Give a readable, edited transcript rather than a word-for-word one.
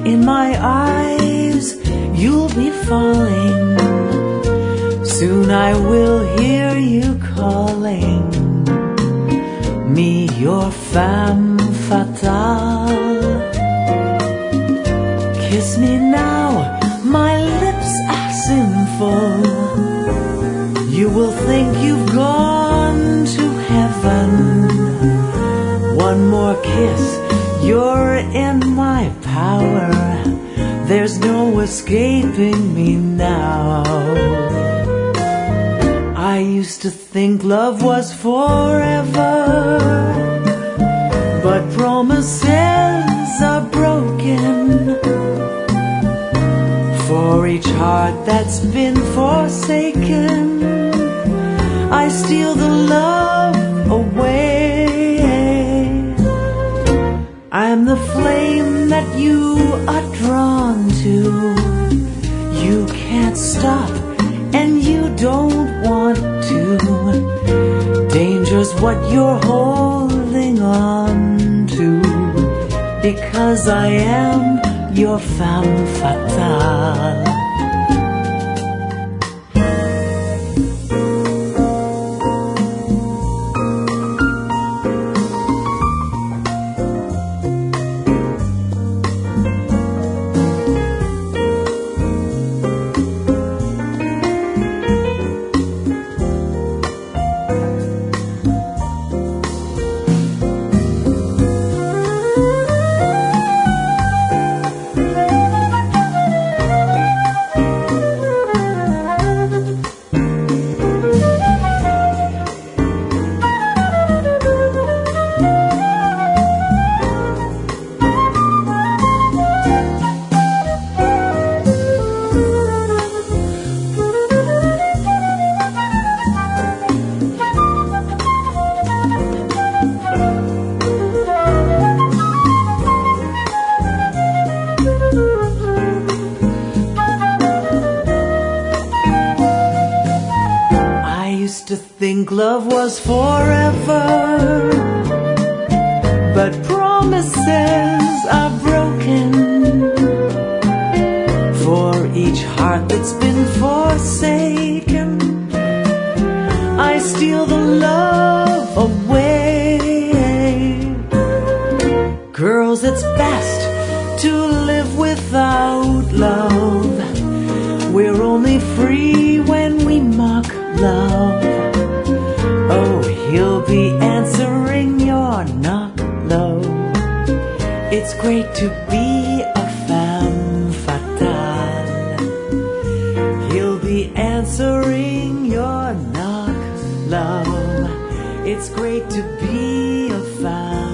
In my eyes, you'll be falling. Soon I will hear you calling me your femme fatale. Kiss me now, my lips are sinful. You will think you've gone to heaven. One more kiss, you're in my power. There's no escaping me now. I used to think love was forever, but promises are broken. For each heart that's been forsaken, I steal the love away. I'm the flame that you are drawn to. You can't stop and you don't want to. Danger's what you're holding on to, because I am your femme fatale. To think love was forever, but promises are broken. For each heart that's been forsaken, I steal the love away. Girls, it's best to live without love. We're only free when we mock love. Oh, he'll be answering your knock, love. It's great to be a femme fatale. He'll be answering your knock, love. It's great to be a femme